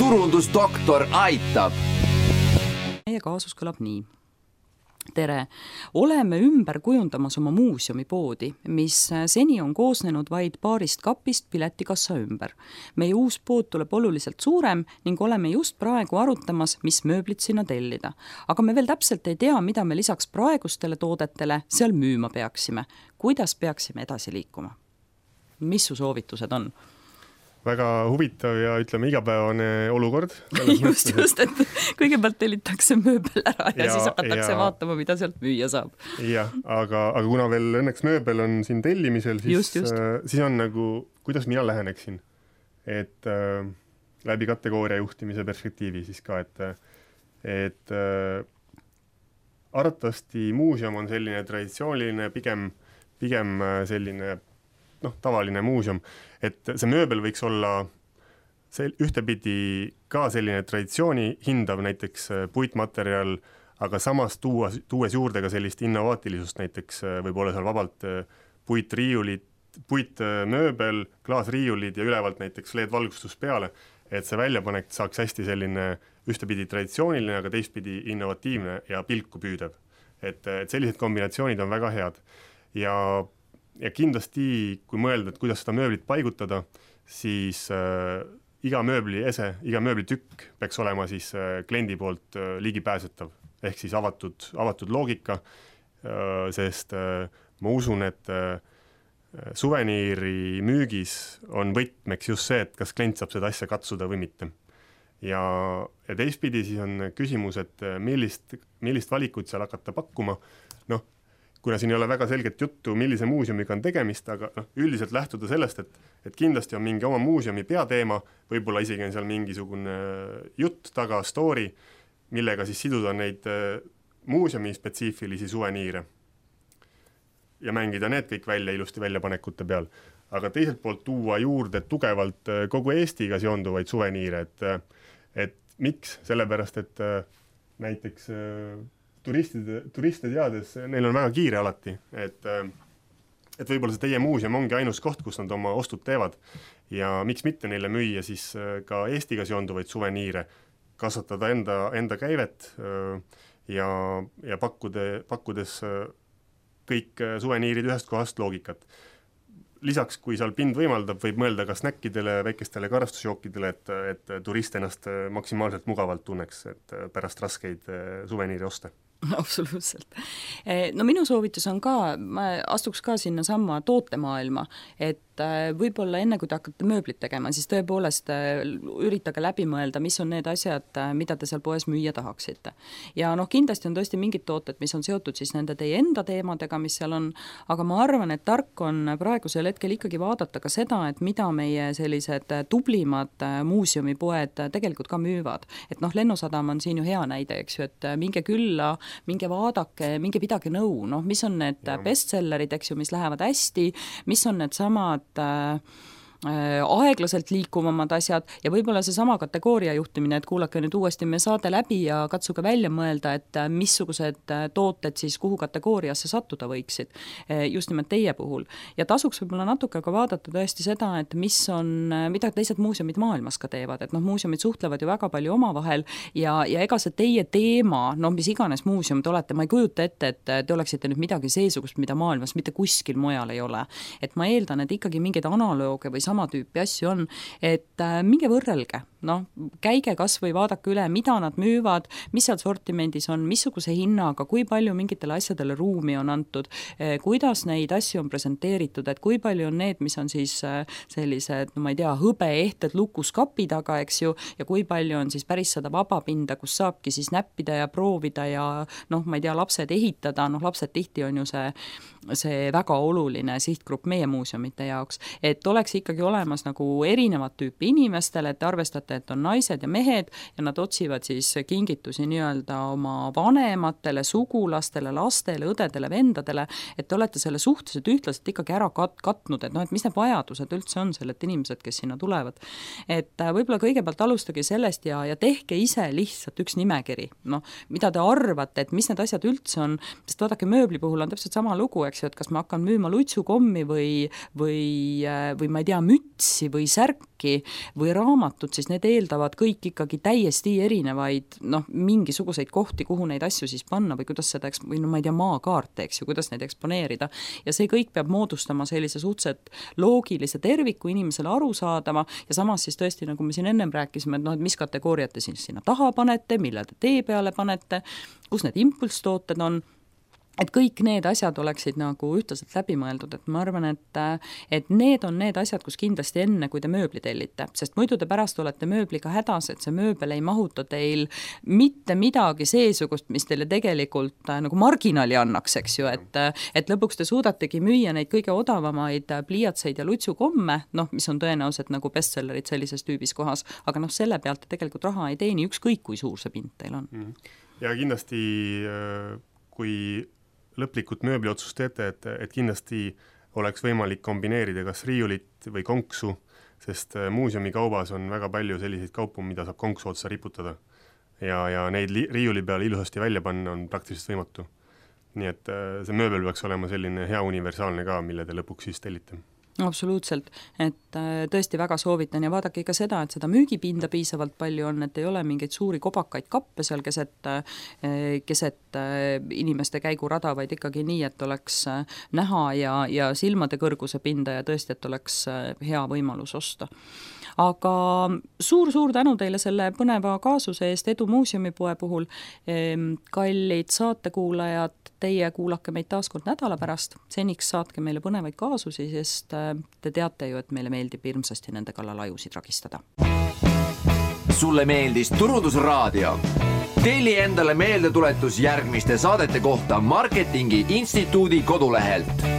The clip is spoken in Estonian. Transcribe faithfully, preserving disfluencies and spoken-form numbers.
turundusdoktor aitab. Meie kaasus kõlab nii. Tere! Oleme ümber kujundamas oma muuseumipoodi, mis seni on koosnenud vaid paarist kapist piletikassa ümber. Meie uus pood tuleb oluliselt suurem ning oleme just praegu arutamas, mis mööblit sinna tellida. Aga me veel täpselt ei tea, mida me lisaks praegustele toodetele seal müüma peaksime. Kuidas peaksime edasi liikuma? Mis su soovitused on? Väga huvitav ja ütleme igapäevane olukord. Just, just, et kõigepealt tellitakse mööbel ära ja, ja siis hakatakse ja... vaatama, mida sealt müüa saab. Jah, aga, aga kuna veel õnneks mööbel on siin tellimisel, siis, just, just. Äh, siis on nagu, kuidas mina läheneksin. Et äh, läbi kategooria juhtimise perspektiivi siis ka, et, et äh, arvatavasti muuseum on selline traditsiooniline, pigem, pigem selline noh, tavaline muuseum, et see mööbel võiks olla see ühtepidi ka selline traditsiooni hindav näiteks puitmaterjal, aga samas tuua, tuues juurde ka sellist innovaatilisust, näiteks võib-olla seal vabalt puitriiulid, puitmööbel, klaasriiulid ja ülevalt näiteks L E D-valgustus peale, et see väljapanek saaks hästi selline ühtepidi traditsiooniline, aga teistpidi innovatiivne ja pilku püüdev. Et, et sellised kombinatsioonid on väga head ja Ja kindlasti, kui mõelda, et kuidas seda mööblit paigutada, siis äh, iga mööbli ese, iga mööbli tükk peaks olema siis äh, kliendi poolt äh, ligipääsetav, ehk siis avatud, avatud loogika, äh, sest äh, ma usun, et äh, suveniiri müügis on võtmeks just see, et kas klient saab seda asja katsuda või mitte. Ja, ja teistpidi siis on küsimus, et millist, millist valikut seal hakata pakkuma, noh, kuna siin ei ole väga selget juttu, millise muuseumiga on tegemist, aga noh, üldiselt lähtuda sellest, et, et kindlasti on mingi oma muuseumi peateema, võib-olla isegi on seal mingisugune jutt taga, story, millega siis siduda neid muuseumi spetsiifilisi suveniire ja mängida need kõik välja ilusti väljapanekute peal. Aga teiselt poolt tuua juurde tugevalt kogu Eestiga seonduvaid suveniire, et, et miks? Sellepärast, et näiteks turistide, turiste teades, neil on väga kiire alati, et, et võib-olla see teie muuseum ongi ainus koht, kus nad oma ostud teevad ja miks mitte neile müüa siis ka Eestiga seonduvaid suveniire, kasvatada enda, enda käivet ja, ja pakkude, pakkudes kõik suveniirid ühest kohast loogikat. Lisaks, kui seal pind võimaldab, võib mõelda ka snäkkidele, väikestele karastusjookidele, et, et turist ennast maksimaalselt mugavalt tunneks, et pärast raskeid suveniiri osta. Absoluutselt. No minu soovitus on ka, ma astuks ka sinna samma tootemaailma, et võib-olla enne, kui te hakkate mööblit tegema, siis tõepoolest üritage läbi mõelda, mis on need asjad, mida te seal poes müüa tahaksite. Ja noh, kindlasti on tõesti mingid tooted, mis on seotud siis nende teie enda teemadega, mis seal on, aga ma arvan, et tark on praegusel hetkel ikkagi vaadata ka seda, et mida meie sellised tublimad muuseumipoed tegelikult ka müüvad. Et noh, Lennusadam on siin ju hea näide, eks ju, et minge külla, minge vaadake, minge pidage nõu, noh, mis on need ja. bestsellerid, eks ju, mis lähevad hästi, mis on need samad äh, aeglaselt liikuvamad asjad ja võib-olla see sama kategooria juhtimine, et kuulake nüüd uuesti me saade läbi ja katsuge välja mõelda, et missugused tooted siis kuhu kategooriasse sattuda võiksid, just nimelt teie puhul. Ja tasuks võib-olla natuke ka vaadata tõesti seda, et mis on, mida teised muuseumid maailmas ka teevad, et noh, muuseumid suhtlevad ju väga palju omavahel ja, ja ega see teie teema, no mis iganes muuseum te olete, ma ei kujuta ette, et te oleksite nüüd midagi seesugust, mida maailmas mitte kuskil mujal ei ole. Et ma eeldan, et ikkagi mingeid analooge või sama tüüpi asju on, et äh, minge võrrelge, noh, käige kas või vaadake üle, mida nad müüvad, mis seal sortimendis on, missuguse hinnaga, kui palju mingitele asjadele ruumi on antud, eh, kuidas neid asju on presenteeritud, et kui palju on need, mis on siis äh, sellised, no ma ei tea, hõbeehted lukuskapi taga, eks ju, ja kui palju on siis päris seda vabapinda, kus saabki siis näppida ja proovida ja noh, ma ei tea, lapsed ehitada, noh, lapsed tihti on ju see, see väga oluline sihtgrupp meie muuseumite jaoks, et oleks ikkagi olemas nagu erinevat tüüpi inimestele, et arvestate, et on naised ja mehed ja nad otsivad siis kingitusi nii-öelda oma vanematele, sugulastele, lastele, õdedele, vendadele, et te olete selle suhteliselt ühtlaselt ikkagi ära kat- katnud, et noh, et mis need vajadused üldse on sellelt inimesed, kes sinna tulevad. Et võib-olla kõigepealt alustage sellest ja, ja tehke ise lihtsalt üks nimekiri, noh, mida te arvate, et mis need asjad üldse on, sest vaadake, mööbli puhul on täpselt sama lugu, eks ju, et kas ma hakkan müüma lutsukommi või, või, või ma ei tea, mütsi või särki märki või raamatut, siis need eeldavad kõik ikkagi täiesti erinevaid noh, mingisuguseid kohti, kuhu neid asju siis panna või kuidas seda, või no ma ei tea, maakaarte, eks ju, kuidas neid eksponeerida ja see kõik peab moodustama sellise suhteliselt loogilise terviku inimesele arusaadama ja samas siis tõesti, nagu me siin ennem rääkisime, et noh, et mis kategooriad te siis sinna taha panete, millal te tee peale panete, kus need impulstooted on, et kõik need asjad oleksid nagu ühtlaselt läbi mõeldud, et ma arvan, et, et need on need asjad, kus kindlasti enne, kui te mööbli tellite, sest muidu te pärast olete mööbliga hädas, et see mööbel ei mahuta teil mitte midagi seesugust, mis teile tegelikult nagu marginaali annaks, eks ju, et, et lõpuks te suudategi müüa neid kõige odavamaid pliiatseid ja lutsukomme, noh, mis on tõenäoliselt nagu bestsellerid sellises tüübis kohas, aga noh, selle pealt te tegelikult raha ei teeni, ükskõik kui suur see pind teil on. Ja kindlasti, kui lõplikult mööbliotsust teete, et, et kindlasti oleks võimalik kombineerida kas riiulit või konksu, sest muuseumi kaubas on väga palju selliseid kaupu, mida saab konksu otsa riputada. Ja, ja neid li- riiuli peale ilusasti välja panna on praktiliselt võimatu. Nii et see mööbel peaks olema selline hea universaalne ka, mille te lõpuks siis tellite. Absoluutselt, et tõesti väga soovitan ja vaadake ka seda, et seda müügipinda piisavalt palju on, et ei ole mingeid suuri kobakaid kappe seal keset, keset inimeste käigurada, vaid ikkagi nii, et oleks näha ja, ja silmade kõrguse pinda ja tõesti, et oleks hea võimalus osta. Aga suur-suur tänu teile selle põneva kaasuse eest Edu muuseumipoe puhul. Kallid saatekuulajad, teie kuulake meid taas kord nädala pärast. Seniks saatke meile põnevaid kaasusi, sest te teate ju, et meile meeldib hirmsasti nende kallal ajusid ragistada. Sulle meeldis Turundusraadio? Telli endale meeldetuletus järgmiste saadete kohta Marketingi Instituudi kodulehelt.